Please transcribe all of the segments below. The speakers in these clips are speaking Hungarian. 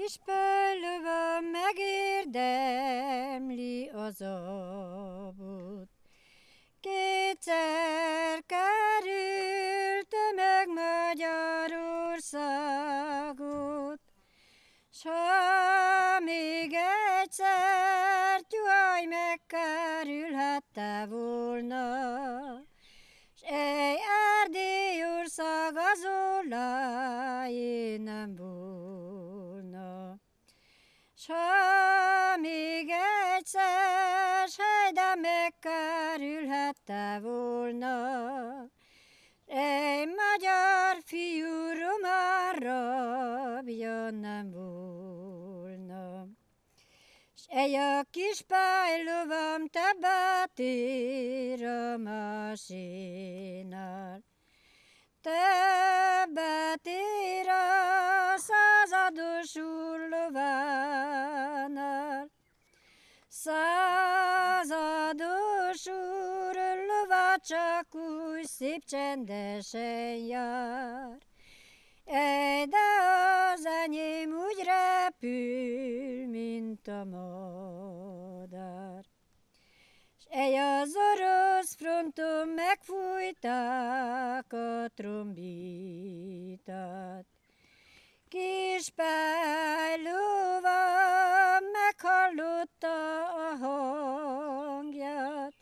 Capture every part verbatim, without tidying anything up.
kis pöllöva megérdemli az abot. Kétszer került meg Magyarországot, s ha még egyszer tyúj megkerülhette volna, s egy Erdély ország az oláé nem volna. S ha még egyszer sejde megkerülhette volna, egy magyar fiú román rabja nem volna. S egy a kis pálylovam többet ér a másénál, többet ér a százados úr lovánál. Százados úr lova csak úgy szép csendesen jár, ej, de az enyém úgy repül, mint a madár. S ej, az orosz fronton megfújták a trombitát, kis pálylovam meghallotta a hangját.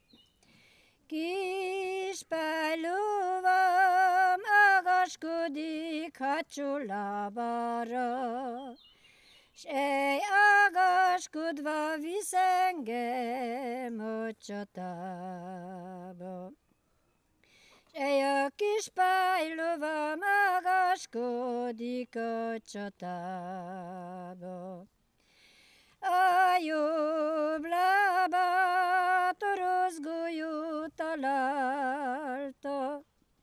Kis pálylovam ágaskodik hátsó lábára, s ej, ágaskodva visz engem a csatába. S ej, a kis pálylovam ágaskodik a csatába. A jobb lábát orosz golyó találta,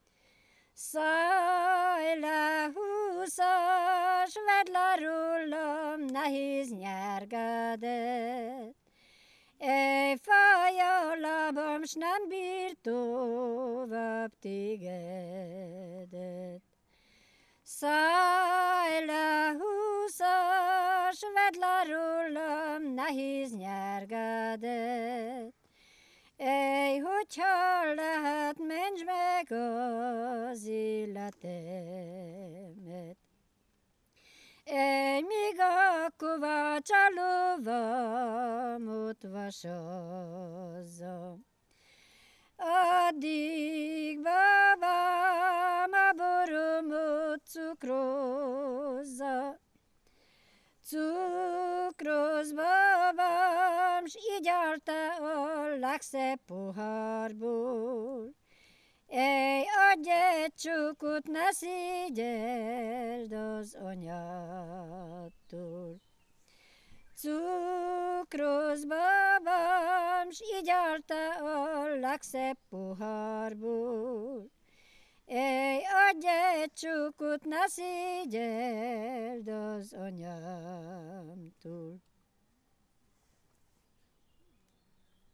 szállj le húszas, vedd le rólam nehéz nyergedet. Ej, fáj a lábam, s nem bír tovább tégedet. Szállj le húszas, vedd le rólam nehéz nyergedet. Ej, hogyha lehet, mentsd meg az életemet. Ej, míg a kovács a lovam ott vasazza, addig babám a boromot cukrozza. Cukroz babám, s igyalte a legszebb pohárból. Ej, adj egy csókot, ne szégyeld az anyától. Cukroz babám, s igyalte a legszebb pohárból. Ej, adj egy csókot, ne szégyeld az anyámtól.